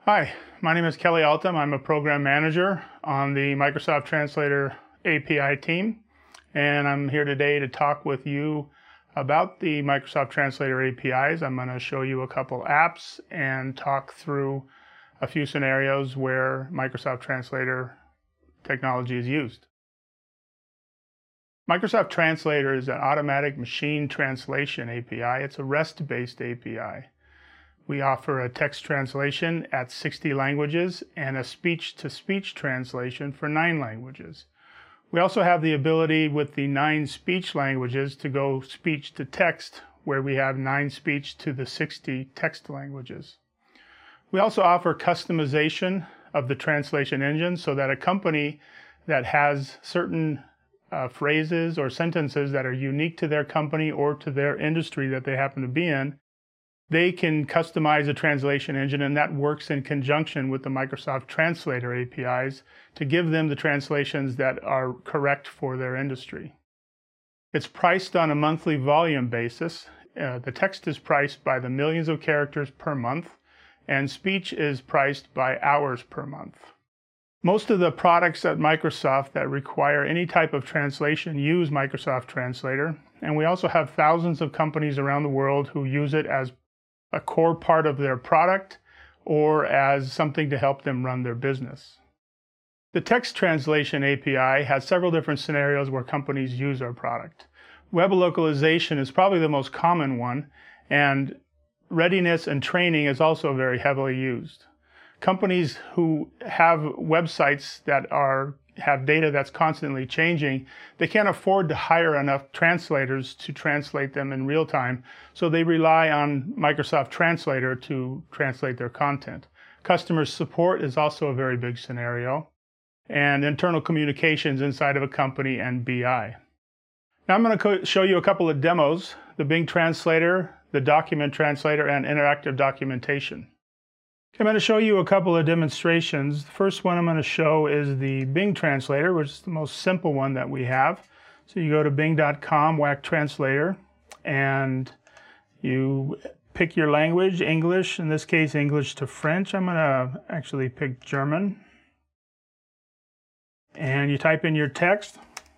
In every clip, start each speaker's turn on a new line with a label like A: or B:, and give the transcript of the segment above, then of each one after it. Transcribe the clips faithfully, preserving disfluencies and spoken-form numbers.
A: Hi, my name is Kelly Altum. I'm a program manager on the Microsoft Translator A P I team, and I'm here today to talk with you about the Microsoft Translator A P Is. I'm going to show you a couple apps and talk through a few scenarios where Microsoft Translator technology is used. Microsoft Translator is an automatic machine translation A P I. It's a REST-based A P I. We offer a text translation at sixty languages and a speech-to-speech translation for nine languages. We also have the ability with the nine speech languages to go speech to text, where we have nine speech to the sixty text languages. We also offer customization of the translation engine so that a company that has certain uh, phrases or sentences that are unique to their company or to their industry that they happen to be in, they can customize a translation engine, and that works in conjunction with the Microsoft Translator A P Is to give them the translations that are correct for their industry. It's priced on a monthly volume basis. Uh, the text is priced by the millions of characters per month, and speech is priced by hours per month. Most of the products at Microsoft that require any type of translation use Microsoft Translator, and we also have thousands of companies around the world who use it as a core part of their product or as something to help them run their business. The text translation A P I has several different scenarios where companies use our product. Web localization is probably the most common one, and readiness and training is also very heavily used. Companies who have websites that are have data that's constantly changing, they can't afford to hire enough translators to translate them in real time, so they rely on Microsoft Translator to translate their content. Customer support is also a very big scenario, and internal communications inside of a company and B I. Now I'm going to show you a couple of demos: the Bing Translator, the Document Translator, and interactive documentation. I'm going to show you a couple of demonstrations. The first one I'm going to show is the Bing Translator, which is the most simple one that we have. So you go to bing dot com, whack translator, and you pick your language, English, in this case English to French. I'm going to actually pick German. And you type in your text.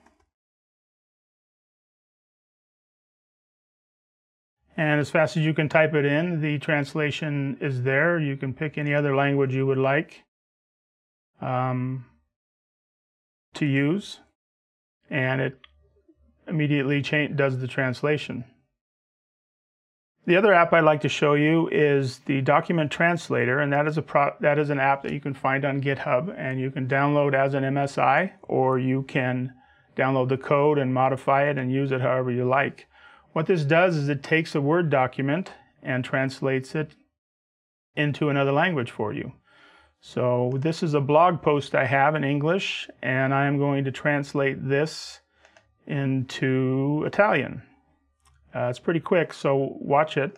A: And as fast as you can type it in, the translation is there. You can pick any other language you would like um, to use, and it immediately does the translation. The other app I'd like to show you is the Document Translator, and that is a pro that is an app that you can find on GitHub, and you can download as an M S I, or you can download the code and modify it and use it however you like. What this does is it takes a Word document and translates it into another language for you. So this is a blog post I have in English, and I'm going to translate this into Italian. Uh, it's pretty quick, so watch it.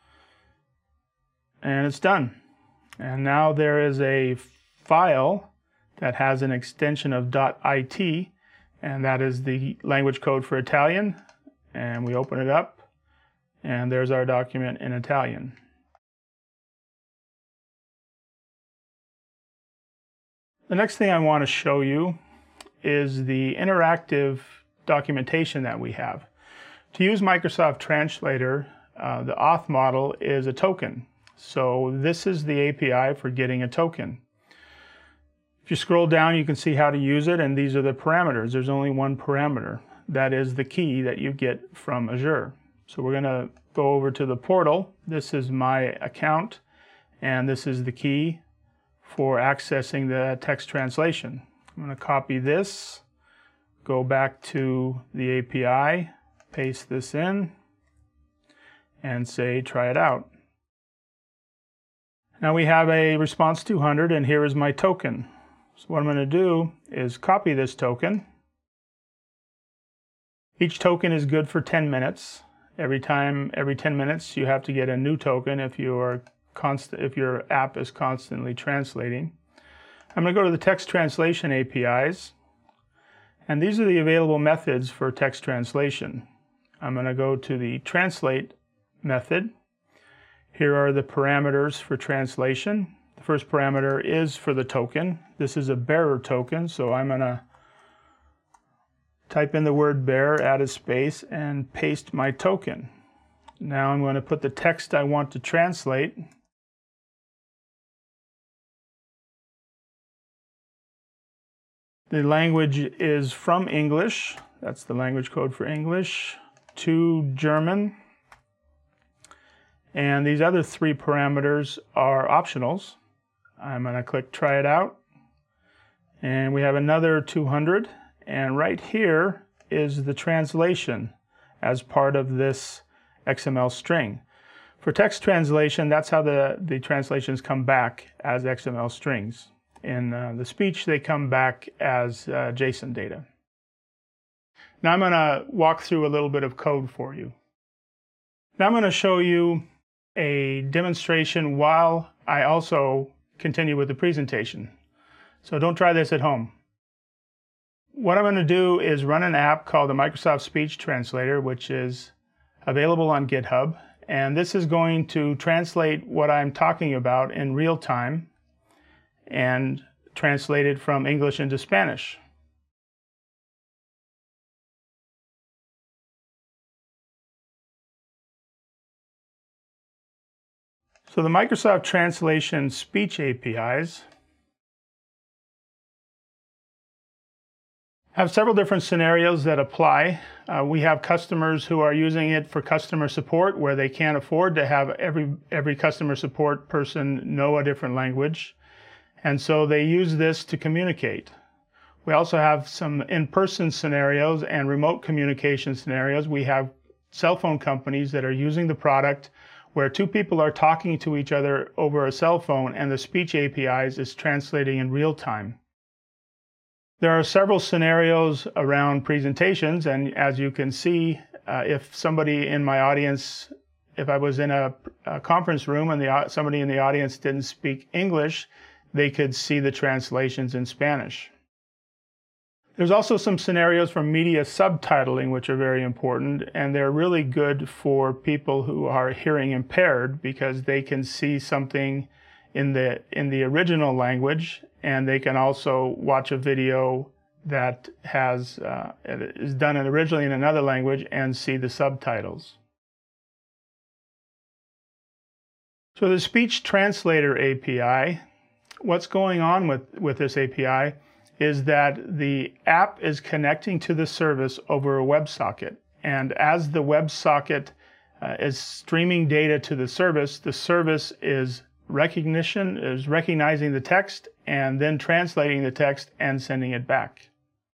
A: And it's done. And now there is a file that has an extension of .it, and that is the language code for Italian. And we open it up, and there's our document in Italian. The next thing I want to show you is the interactive documentation that we have. To use Microsoft Translator, uh, the auth model is a token. So this is the A P I for getting a token. If you scroll down, you can see how to use it, and these are the parameters. There's only one parameter. That is the key that you get from Azure. So we're going to go over to the portal. This is my account, and this is the key for accessing the text translation. I'm going to copy this, go back to the A P I, paste this in, and say try it out. Now we have a response two hundred, and here is my token. So what I'm going to do is copy this token. Each token is good for ten minutes. Every time, every ten minutes, you have to get a new token if you are constant, if your app is constantly translating. I'm going to go to the text translation A P Is, and these are the available methods for text translation. I'm going to go to the translate method. Here are the parameters for translation. The first parameter is for the token. This is a bearer token, so I'm going to type in the word bearer, add a space, and paste my token. Now I'm going to put the text I want to translate. The language is from English, that's the language code for English, to German. And these other three parameters are optionals. I'm going to click try it out. And we have another two hundred. And right here is the translation as part of this X M L string. For text translation, that's how the, the translations come back as X M L strings. In uh, the speech, they come back as uh, JSON data. Now I'm going to walk through a little bit of code for you. Now I'm going to show you a demonstration while I also continue with the presentation. So don't try this at home. What I'm going to do is run an app called the Microsoft Speech Translator, which is available on GitHub. And this is going to translate what I'm talking about in real time and translate it from English into Spanish. So the Microsoft Translation Speech A P Is have several different scenarios that apply. Uh, we have customers who are using it for customer support where they can't afford to have every, every customer support person know a different language. And so they use this to communicate. We also have some in-person scenarios and remote communication scenarios. We have cell phone companies that are using the product where two people are talking to each other over a cell phone and the speech A P Is is translating in real time. There are several scenarios around presentations, and as you can see, uh, if somebody in my audience, if I was in a, a conference room and the, somebody in the audience didn't speak English, they could see the translations in Spanish. There's also some scenarios for media subtitling which are very important, and they're really good for people who are hearing impaired because they can see something in the in the original language, and they can also watch a video that has uh, is done originally in another language and see the subtitles. So the Speech Translator A P I, what's going on with, with this A P I is that the app is connecting to the service over a WebSocket. And as the WebSocket uh, is streaming data to the service, the service is recognition, is recognizing the text and then translating the text and sending it back.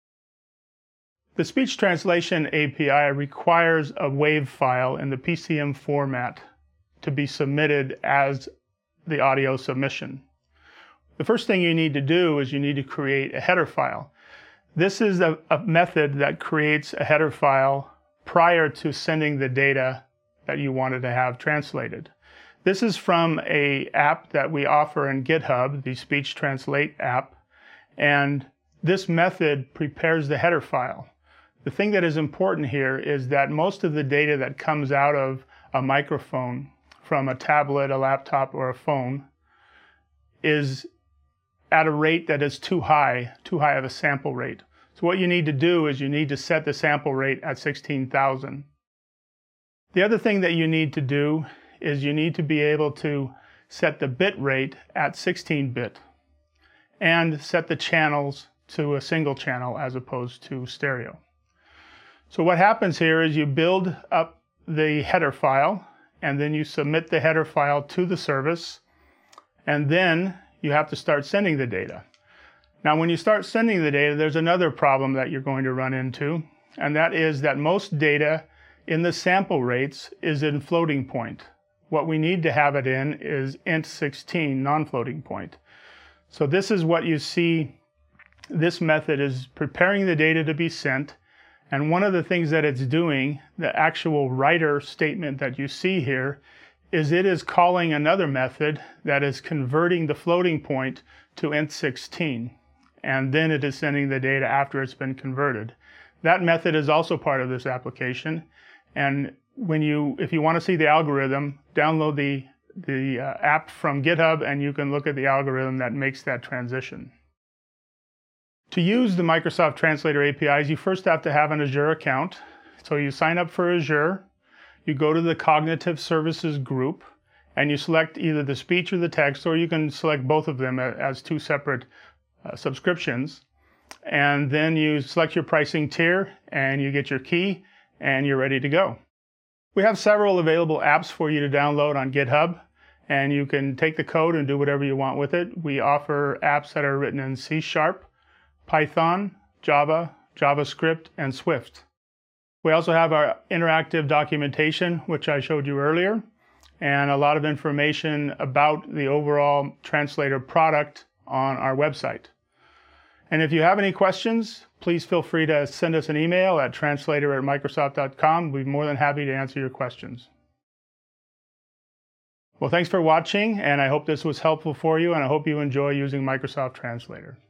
A: The Speech Translation A P I requires a WAV file in the P C M format to be submitted as the audio submission. The first thing you need to do is you need to create a header file. This is a, a method that creates a header file prior to sending the data that you wanted to have translated. This is from an app that we offer in GitHub, the Speech Translate app, and this method prepares the header file. The thing that is important here is that most of the data that comes out of a microphone from a tablet, a laptop, or a phone is at a rate that is too high, too high of a sample rate. So what you need to do is you need to set the sample rate at sixteen thousand. The other thing that you need to do is you need to be able to set the bit rate at sixteen bit and set the channels to a single channel as opposed to stereo. So what happens here is you build up the header file and then you submit the header file to the service, and then you have to start sending the data. Now when you start sending the data, there's another problem that you're going to run into, and that is that most data in the sample rates is in floating point. What we need to have it in is int sixteen, non-floating point. So this is what you see. This method is preparing the data to be sent, and one of the things that it's doing, the actual writer statement that you see here, is it is calling another method that is converting the floating point to int sixteen, and then it is sending the data after it's been converted. That method is also part of this application, and when you, if you want to see the algorithm, download the the uh, app from GitHub, and you can look at the algorithm that makes that transition. To use the Microsoft Translator A P Is, you first have to have an Azure account. So you sign up for Azure, you go to the Cognitive Services group, and you select either the speech or the text, or you can select both of them as two separate uh, subscriptions. And then you select your pricing tier, and you get your key, and you're ready to go. We have several available apps for you to download on GitHub, and you can take the code and do whatever you want with it. We offer apps that are written in C Sharp, Python, Java, JavaScript, and Swift. We also have our interactive documentation, which I showed you earlier, and a lot of information about the overall translator product on our website. And if you have any questions, please feel free to send us an email at translator at microsoft dot com. We'll be more than happy to answer your questions. Well, thanks for watching, and I hope this was helpful for you, and I hope you enjoy using Microsoft Translator.